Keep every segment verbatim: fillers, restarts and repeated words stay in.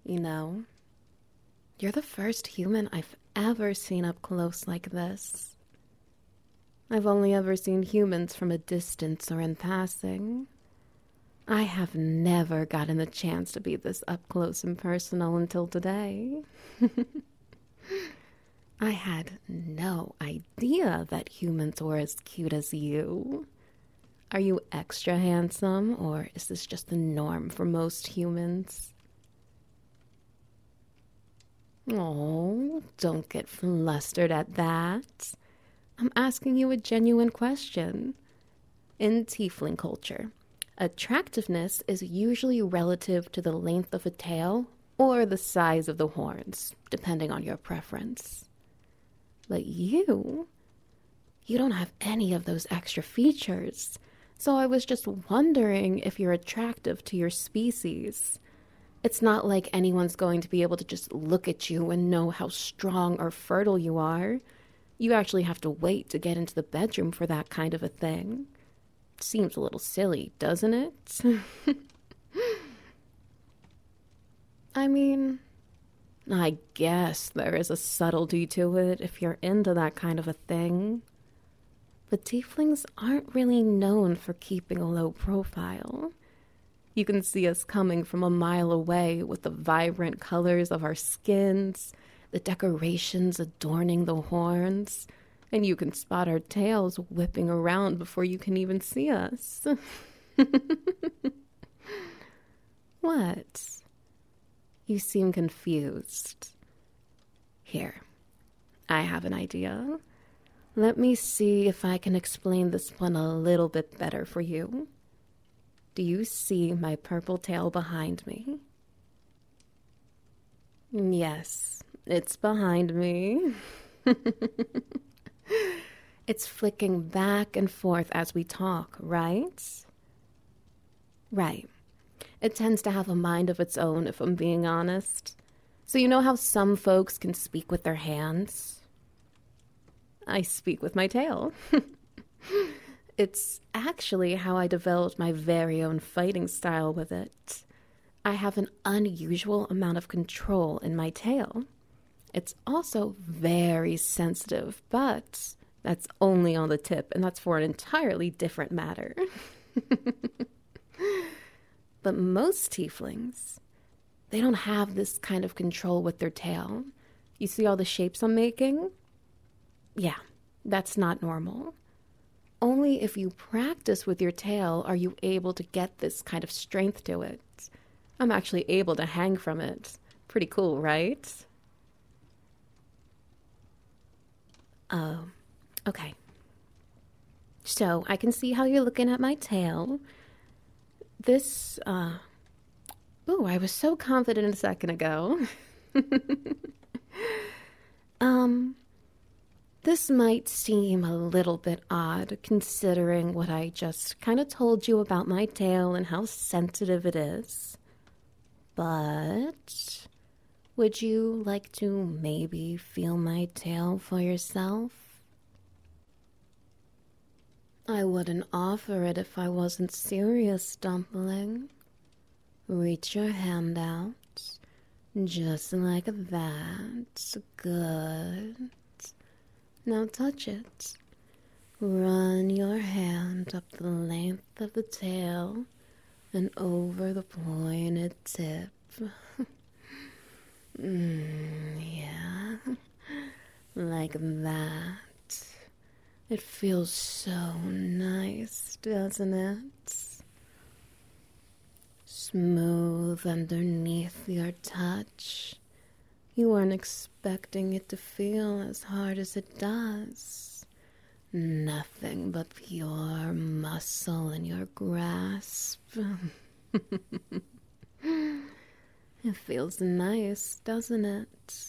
You know, you're the first human I've ever seen up close like this. I've only ever seen humans from a distance or in passing. I have never gotten the chance to be this up close and personal until today. I had no idea that humans were as cute as you. Are you extra handsome, or is this just the norm for most humans? Oh, don't get flustered at that. I'm asking you a genuine question. In tiefling culture, attractiveness is usually relative to the length of a tail or the size of the horns, depending on your preference. But you, you don't have any of those extra features, so I was just wondering if you're attractive to your species. It's not like anyone's going to be able to just look at you and know how strong or fertile you are. You actually have to wait to get into the bedroom for that kind of a thing. Seems a little silly, doesn't it? I mean, I guess there is a subtlety to it if you're into that kind of a thing. But tieflings aren't really known for keeping a low profile. You can see us coming from a mile away with the vibrant colors of our skins, the decorations adorning the horns, and you can spot our tails whipping around before you can even see us. What? You seem confused. Here, I have an idea. Let me see if I can explain this one a little bit better for you. Do you see my purple tail behind me? Yes, it's behind me. It's flicking back and forth as we talk, right? Right. It tends to have a mind of its own, if I'm being honest. So you know how some folks can speak with their hands? I speak with my tail. It's actually how I developed my very own fighting style with it. I have an unusual amount of control in my tail. It's also very sensitive, but that's only on the tip, and that's for an entirely different matter. But most tieflings, they don't have this kind of control with their tail. You see all the shapes I'm making? Yeah, that's not normal. Only if you practice with your tail are you able to get this kind of strength to it. I'm actually able to hang from it. Pretty cool, right? Oh, okay. So I can see how you're looking at my tail. This, uh, ooh, I was so confident a second ago. um, this might seem a little bit odd considering what I just kind of told you about my tail and how sensitive it is. But would you like to maybe feel my tail for yourself? I wouldn't offer it if I wasn't serious, Dumpling. Reach your hand out. Just like that. Good. Now touch it. Run your hand up the length of the tail and over the pointed tip. mm, yeah. Like that. It feels so nice, doesn't it? Smooth underneath your touch. You weren't expecting it to feel as hard as it does. Nothing but pure muscle in your grasp. It feels nice, doesn't it?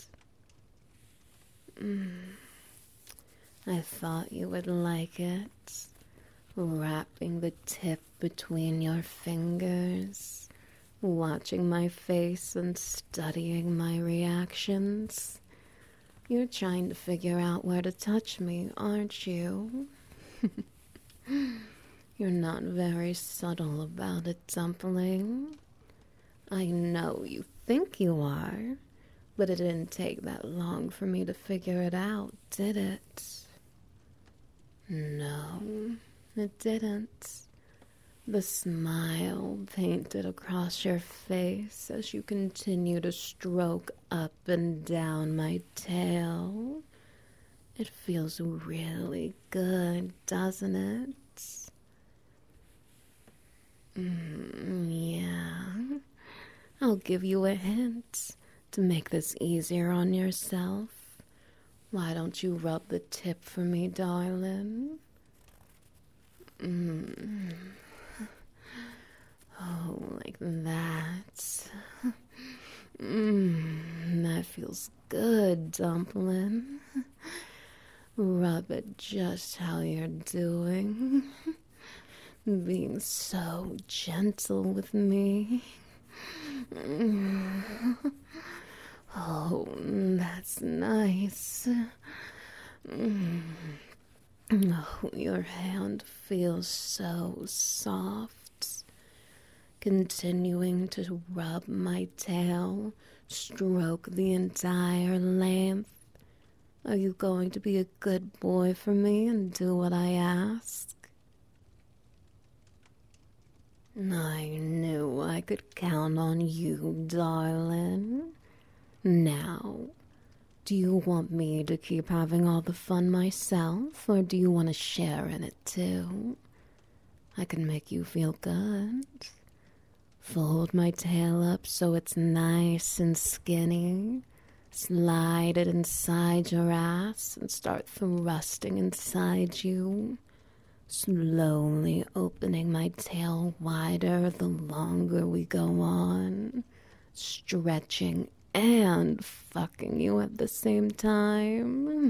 Mm. I thought you would like it. Wrapping the tip between your fingers, watching my face and studying my reactions. You're trying to figure out where to touch me, aren't you? You're not very subtle about it, Dumpling. I know you think you are, but it didn't take that long for me to figure it out, did it? No, it didn't. The smile painted across your face as you continue to stroke up and down my tail. It feels really good, doesn't it? Mm, yeah. I'll give you a hint to make this easier on yourself. Why don't you rub the tip for me, darling? Mm. Oh, like that. Mmm, that feels good, dumpling. Rub it just how you're doing. Being so gentle with me. Oh, that's nice. Oh, your hand feels so soft. Continuing to rub my tail, stroke the entire length. Are you going to be a good boy for me and do what I ask? I knew I could count on you, darling. Now, do you want me to keep having all the fun myself, or do you want to share in it too? I can make you feel good. Fold my tail up so it's nice and skinny. Slide it inside your ass and start thrusting inside you. Slowly opening my tail wider the longer we go on. Stretching and fucking you at the same time.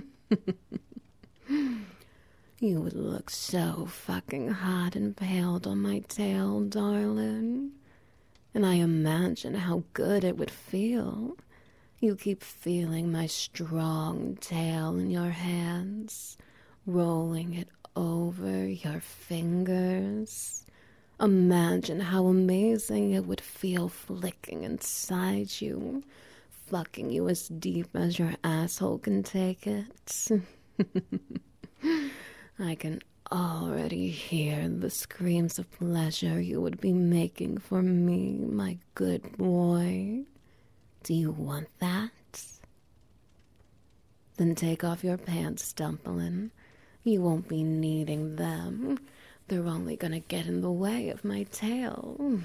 You would look so fucking hot and paled on my tail, darling. And I imagine how good it would feel. You keep feeling my strong tail in your hands, rolling it over your fingers. Imagine how amazing it would feel flicking inside you, fucking you as deep as your asshole can take it. I can already hear the screams of pleasure you would be making for me, my good boy. Do you want that? Then take off your pants, dumpling. You won't be needing them. They're only gonna get in the way of my tail.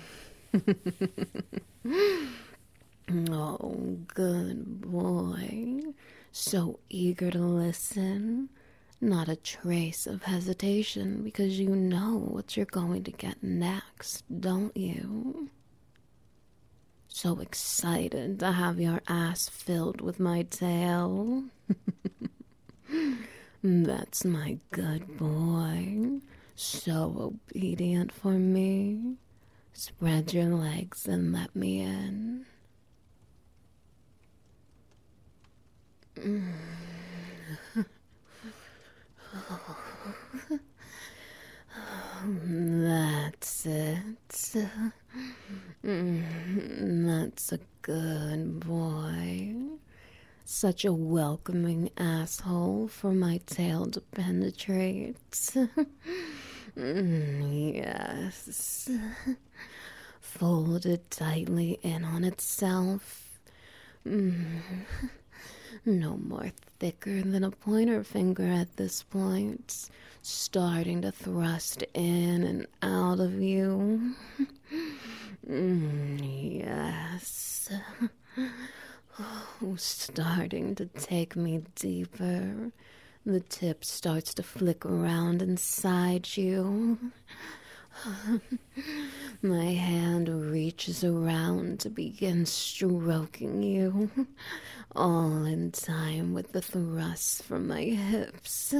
Oh, good boy. So eager to listen. Not a trace of hesitation because you know what you're going to get next, don't you? So excited to have your ass filled with my tail. That's my good boy. So obedient for me. Spread your legs and let me in. That's it. That's a good boy. Such a welcoming asshole for my tail to penetrate. Yes. Folded tightly in on itself. No more thicker than a pointer finger at this point. Starting to thrust in and out of you. Yes. Oh, starting to take me deeper. The tip starts to flick around inside you. My hand reaches around to begin stroking you, all in time with the thrusts from my hips.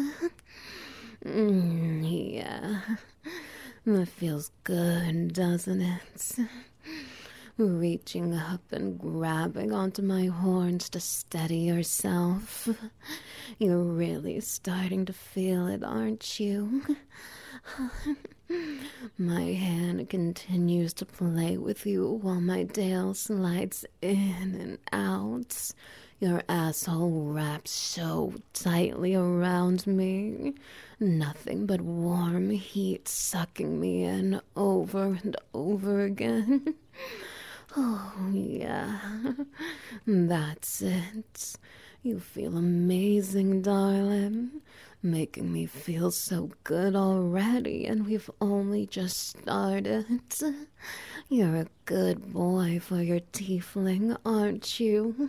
Mm, yeah, that feels good, doesn't it? Reaching up and grabbing onto my horns to steady yourself. You're really starting to feel it, aren't you? My hand continues to play with you while my tail slides in and out. Your asshole wraps so tightly around me. Nothing but warm heat sucking me in over and over again. Oh, yeah. That's it. You feel amazing, darling. Making me feel so good already, and we've only just started. You're a good boy for your tiefling, aren't you?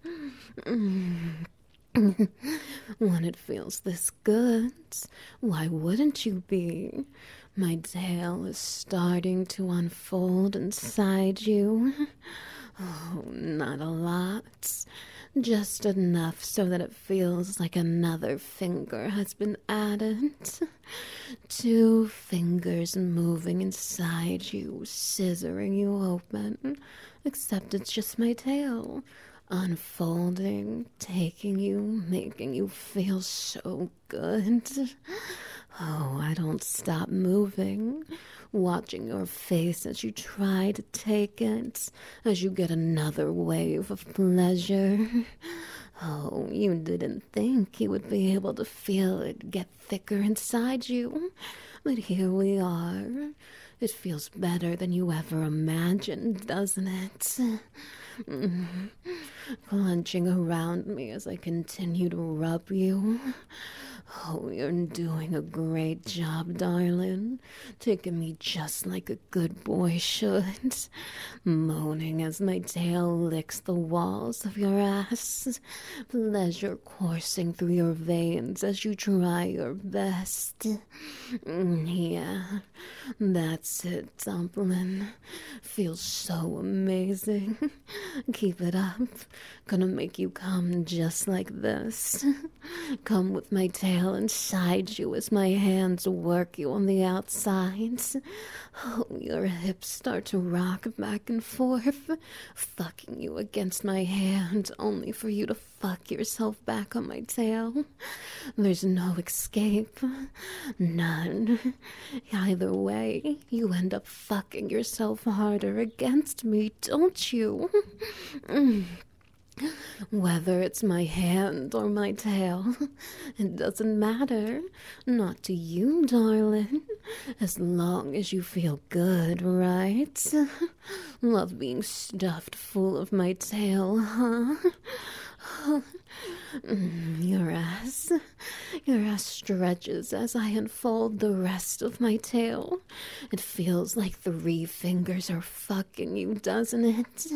When it feels this good, why wouldn't you be? My tail is starting to unfold inside you. Oh, not a lot. Just enough so that it feels like another finger has been added. Two fingers moving inside you, scissoring you open. Except it's just my tail. Unfolding, taking you, making you feel so good. Oh, I don't stop moving, watching your face as you try to take it, as you get another wave of pleasure. Oh, you didn't think you would be able to feel it get thicker inside you, but here we are. It feels better than you ever imagined, doesn't it? Clenching around me as I continue to rub you. Oh, you're doing a great job, darling. Taking me just like a good boy should. Moaning as my tail licks the walls of your ass. Pleasure coursing through your veins as you try your best. Yeah, that's it, dumpling. Feels so amazing. Keep it up. Gonna make you come just like this. Come with my tail inside you as my hands work you on the outside. Oh, your hips start to rock back and forth, fucking you against my hand only for you to fuck yourself back on my tail. There's no escape. None. Either way, you end up fucking yourself harder against me, don't you? Whether it's my hand or my tail, it doesn't matter. Not to you, darling. As long as you feel good, right? Love being stuffed full of my tail, huh? Your ass. Your ass stretches as I unfold the rest of my tail. It feels like three fingers are fucking you, doesn't it?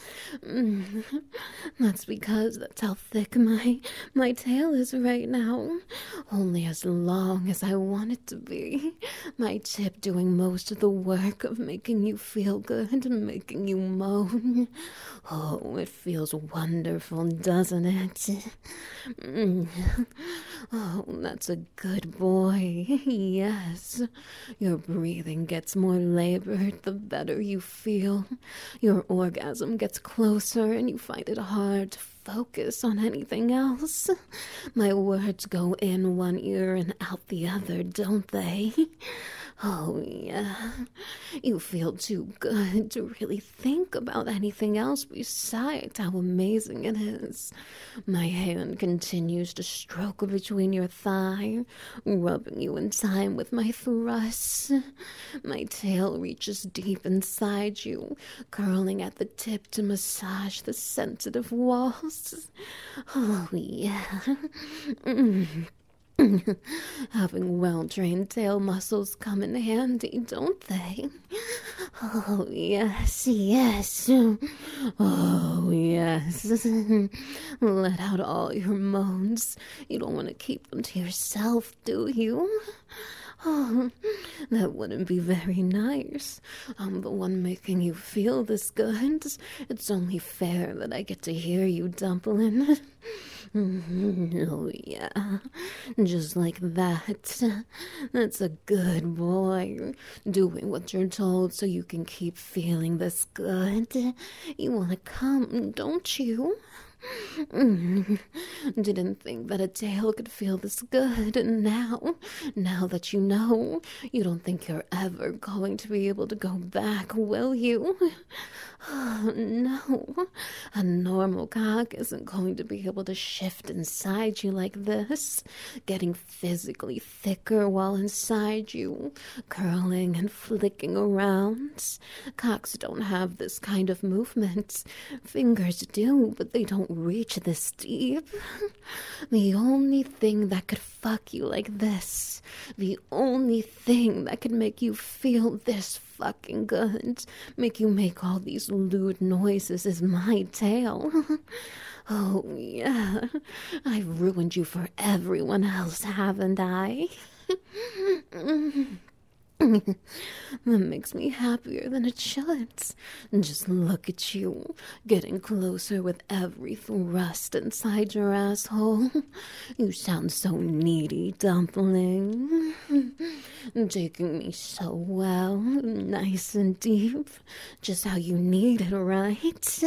That's because that's how thick my my tail is right now. Only as long as I want it to be. My tip doing most of the work of making you feel good and making you moan. Oh, it feels wonderful, doesn't it? Mm. Oh, that's a good boy. Yes. Your breathing gets more labored the better you feel. Your orgasm gets closer and you find it hard to focus on anything else. My words go in one ear and out the other, don't they? Oh, yeah. You feel too good to really think about anything else besides how amazing it is. My hand continues to stroke between your thigh, rubbing you in time with my thrusts. My tail reaches deep inside you, curling at the tip to massage the sensitive walls. Oh, yeah. Mm. Having well-trained tail muscles come in handy, don't they? Oh, yes, yes. Oh, yes. Let out all your moans. You don't want to keep them to yourself, do you? Oh, that wouldn't be very nice. I'm the one making you feel this good. It's only fair that I get to hear you, dumpling. Oh, yeah. Just like that. That's a good boy. Doing what you're told so you can keep feeling this good. You want to come, don't you? Didn't think that a tail could feel this good, and now, now that you know, you don't think you're ever going to be able to go back, will you? No, a normal cock isn't going to be able to shift inside you like this, getting physically thicker while inside you, curling and flicking around. Cocks don't have this kind of movement. Fingers do, but they don't reach this deep. The only thing that could fuck you like this, the only thing that could make you feel this fucking good, make you make all these lewd noises is my tail. Oh, yeah. I've ruined you for everyone else, haven't I? That makes me happier than it should. Just look at you, getting closer with every thrust inside your asshole. You sound so needy, dumpling. Taking me so well, nice and deep, just how you need it, right?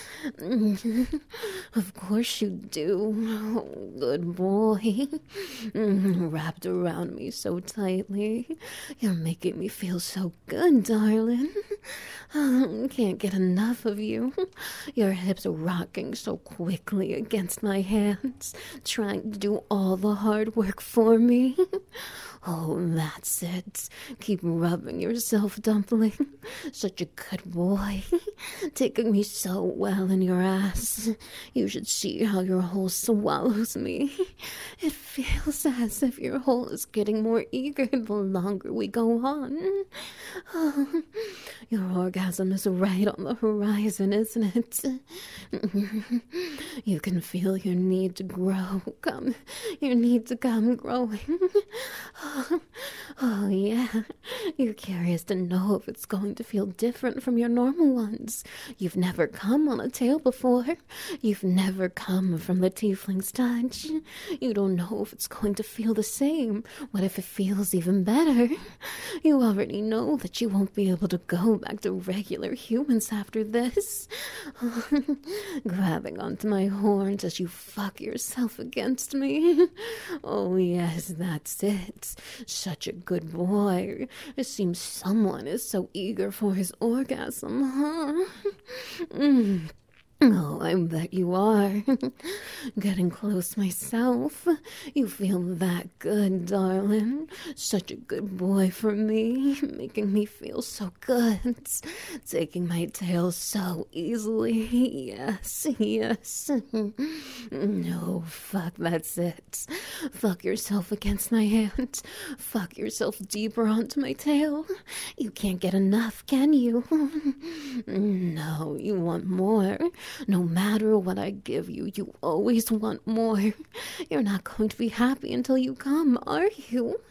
Of course you do. Oh, good boy. Wrapped around me so tightly. You're making me feel so good, darling. Oh, can't get enough of you. Your hips are rocking so quickly against my hands, trying to do all the hard work for me. Oh, that's it. Keep rubbing yourself, dumpling. Such a good boy. Taking me so well in your ass. You should see how your hole swallows me. It feels as if your hole is getting more eager the longer we go on. Oh, your orgasm is right on the horizon, isn't it? You can feel your need to grow. Come, your need to come growing. Oh, oh, yeah. You're curious to know if it's going to feel different from your normal ones. You've never come on a tail before. You've never come from the tiefling's touch. You don't know if it's going to feel the same. What if it feels even better? You already know that you won't be able to go back to regular humans after this. Grabbing onto my horns as you fuck yourself against me. Oh, yes, that's it. Such a good boy. It seems someone is so eager for his orgasm, huh? Mm. Oh, I bet you are. Getting close myself. You feel that good, darling. Such a good boy for me. Making me feel so good. Taking my tail so easily. Yes, yes. No, fuck, that's it. Fuck yourself against my hand. Fuck yourself deeper onto my tail. You can't get enough, can you? No, you want more. No matter what I give you, you always want more. You're not going to be happy until you come, are you?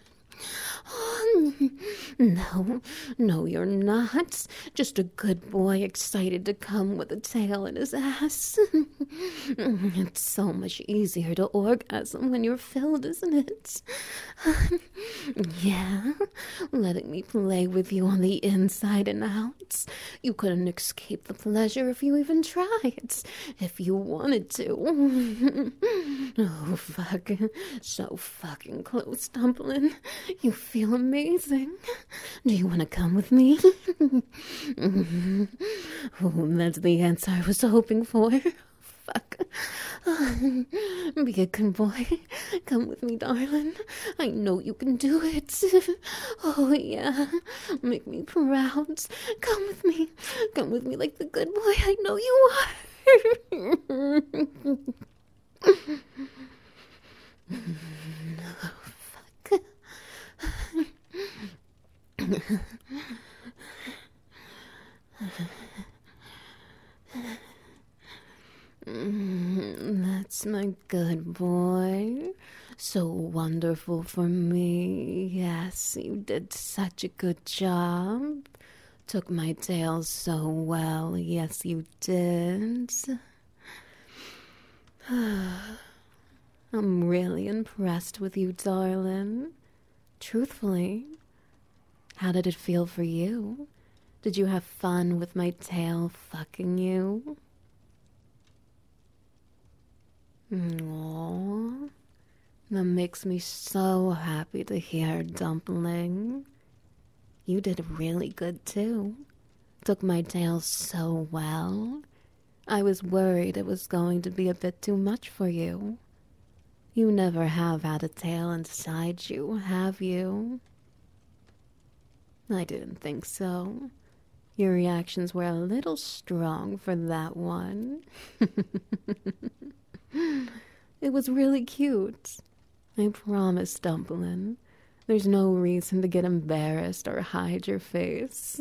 No, no, you're not. Just a good boy excited to come with a tail in his ass. It's so much easier to orgasm when you're filled, isn't it? Yeah, letting me play with you on the inside and out. You couldn't escape the pleasure if you even tried, if you wanted to. Oh, fuck. So fucking close, Dumpling. You feel amazing. Do you want to come with me? Oh, that's the answer I was hoping for. Fuck. Be a good boy. Come with me, darling. I know you can do it. Oh, yeah. Make me proud. Come with me. Come with me like the good boy I know you are. Oh, fuck. That's my good boy. So wonderful for me. Yes, you did such a good job. Took my tail so well. Yes, you did. I'm really impressed with you, darling. Truthfully, how did it feel for you? Did you have fun with my tail fucking you? Aww. That makes me so happy to hear, Dumpling. You did really good too. Took my tale so well. I was worried it was going to be a bit too much for you. You never have had a tale inside you, have you? I didn't think so. Your reactions were a little strong for that one. It was really cute. I promise, Dumpling. There's no reason to get embarrassed or hide your face.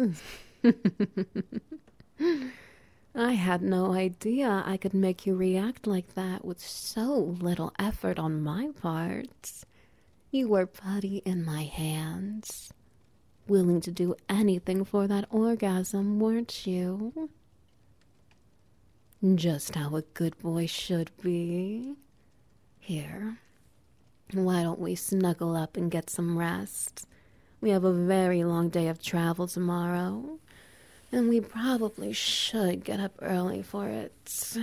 I had no idea I could make you react like that with so little effort on my part. You were putty in my hands. Willing to do anything for that orgasm, weren't you? Just how a good boy should be. Here, why don't we snuggle up and get some rest? We have a very long day of travel tomorrow, and we probably should get up early for it.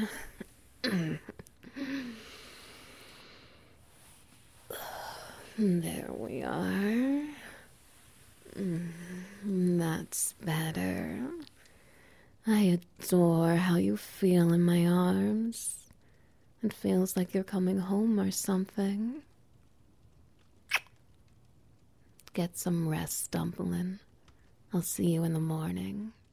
There we are. That's better. I adore how you feel in my arms. It feels like you're coming home or something. Get some rest, Dumpling. I'll see you in the morning.